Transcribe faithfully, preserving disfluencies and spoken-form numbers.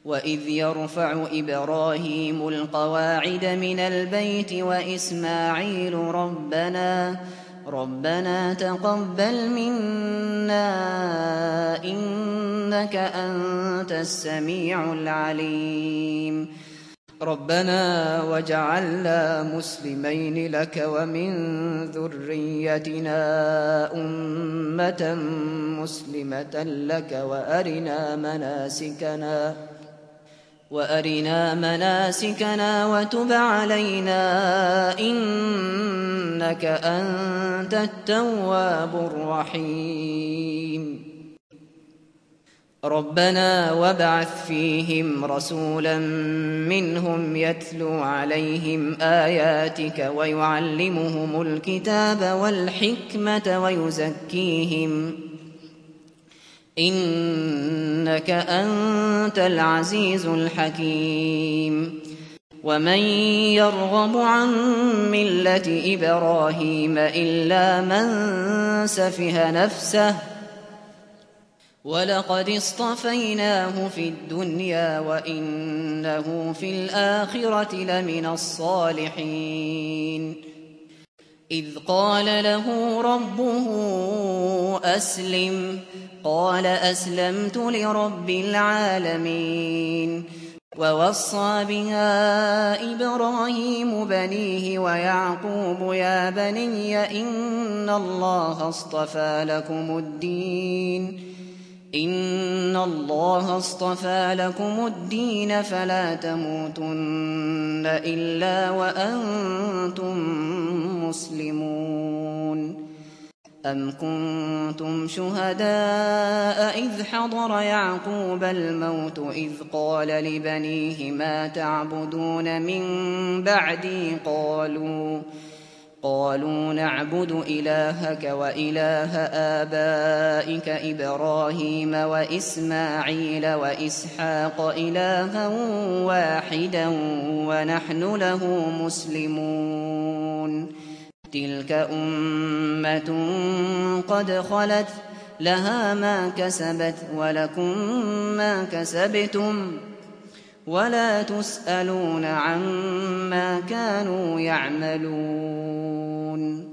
وإذ يرفع إبراهيم القواعد من البيت وإسماعيل ربنا ربنا تقبل منا إنك أنت السميع العليم ربنا واجعلنا مسلمين لك ومن ذريتنا أمة مسلمة لك وأرنا مناسكنا وأرنا مناسكنا وتب علينا إنك أنت التواب الرحيم ربنا وابعث فيهم رسولا منهم يتلو عليهم آياتك ويعلمهم الكتاب والحكمة ويزكيهم إنك أنت العزيز الحكيم ومن يرغب عن ملة إبراهيم إلا من سفه نفسه ولقد اصطفيناه في الدنيا وإنه في الآخرة لمن الصالحين إذ قال له ربه أسلم قال أسلمت لرب العالمين ووصى بها إبراهيم بنيه ويعقوب يا بني إن الله اصطفى لكم الدين إن الله اصطفى لكم الدين فلا تموتن إلا وأنتم مسلمون أم كنتم شهداء إذ حضر يعقوب الموت إذ قال لبنيه ما تعبدون من بعدي قالوا قالوا نعبد إلهك وإله آبائك إبراهيم وإسماعيل وإسحاق إلها واحدا ونحن له مسلمون تلك أمة قد خلت لها ما كسبت ولكم ما كسبتم ولا تسألون عما كانوا يعملون